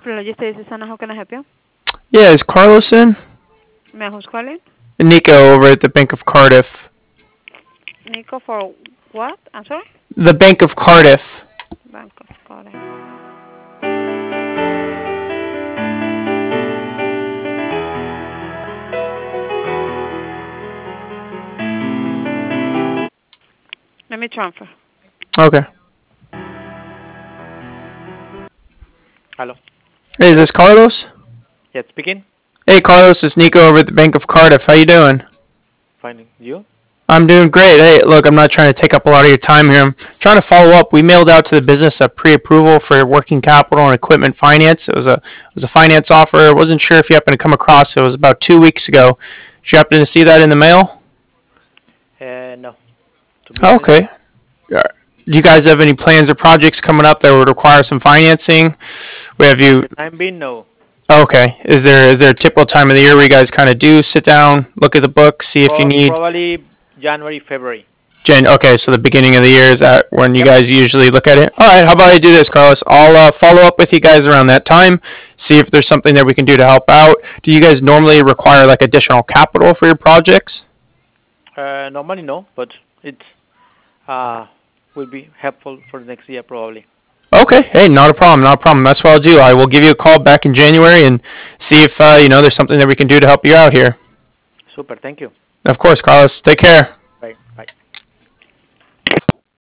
Prologist, this is Anna. How can I help you? Yeah, is Carlos in? May I who's calling? Nico over at the Bank of Cardiff. Nico for what? I'm sorry? The Bank of Cardiff. Bank of Scotland. Let me transfer. Okay. Hello. Hey, is this Carlos? Yes, speaking. Hey, Carlos, it's Nico over at the Bank of Cardiff. How you doing? Finding you. I'm doing great. Hey, look, I'm not trying to take up a lot of your time here. I'm trying to follow up. We mailed out to the business a pre-approval for working capital and equipment finance. It was a finance offer. I wasn't sure if you happened to come across it. It was about 2 weeks ago. Did you happen to see that in the mail? No. To be Oh, honest, okay. Do you guys have any plans or projects coming up that would require some financing? We have for you. the time being, no. Okay. Is there a typical time of the year where you guys kind of do sit down, look at the book, see if you need Probably January, February. Okay, so the beginning of the year is that when you Yep. guys usually look at it? All right. How about I do this, Carlos? I'll follow up with you guys around that time, see if there's something that we can do to help out. Do you guys normally require like additional capital for your projects? Normally, no, but it uh will be helpful for the next year probably. Okay. Hey, not a problem. Not a problem. That's what I'll do. I will give you a call back in January and see if there's something that we can do to help you out here. Super. Thank you. Of course, Carlos. Take care.